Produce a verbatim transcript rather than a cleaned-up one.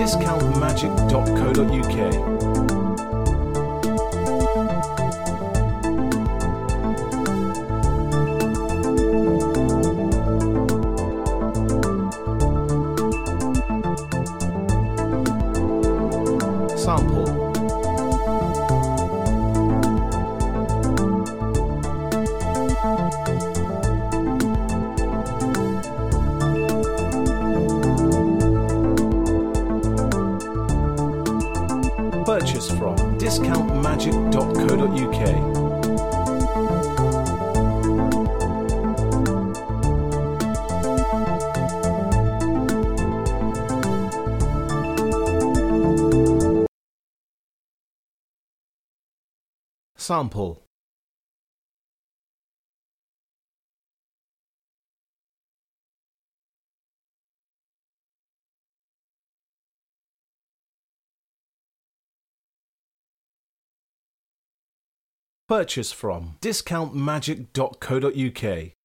discount magic dot co dot U K. Sample. Purchase from discount magic dot co dot U K. Sample. Purchase from discount magic dot co dot U K.